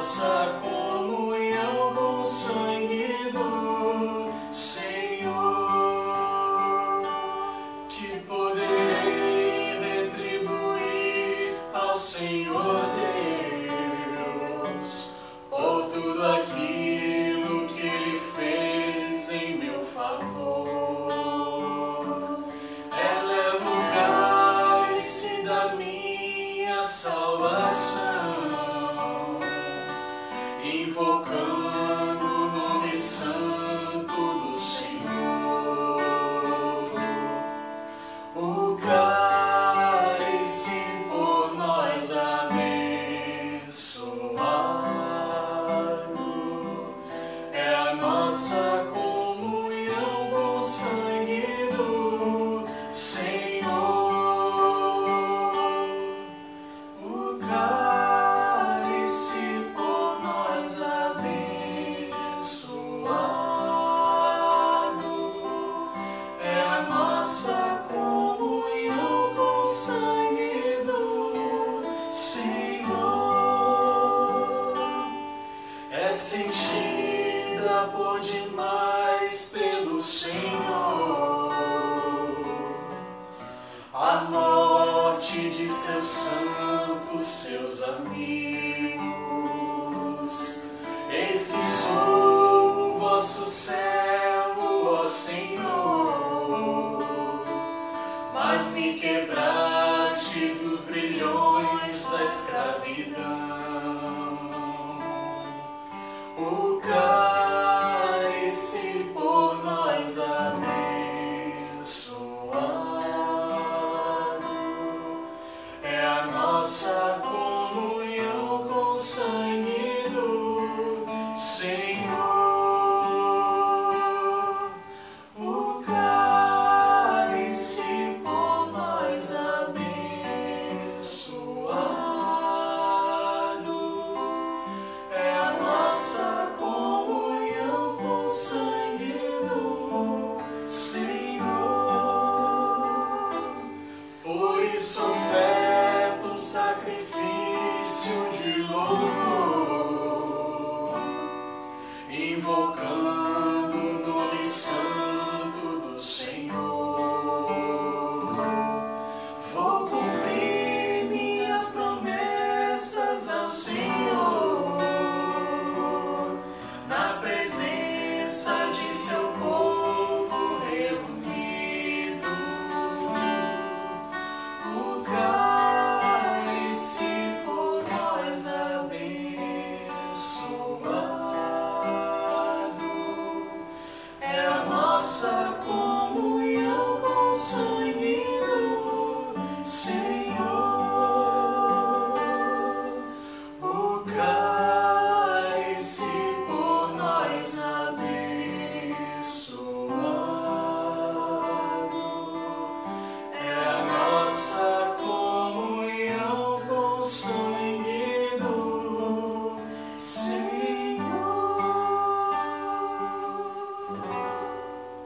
nossa comunhão com o sangue do Senhor, que poderei retribuir ao Senhor Deus por tudo aquilo que Ele fez em meu favor. Elevo o cálice da minha salvação, invocando o nome santo do Senhor. O cálice por nós abençoado é a nossa comunhão com o sangue do Senhor. O cálice por nós abençoado é a nossa comunhão com o sangue do Senhor. É sentida por demais pelo Senhor a morte de seus santos, seus amigos. Eis que sou o vosso servo, ó Senhor, mas me quebrastes os grilhões da escravidão.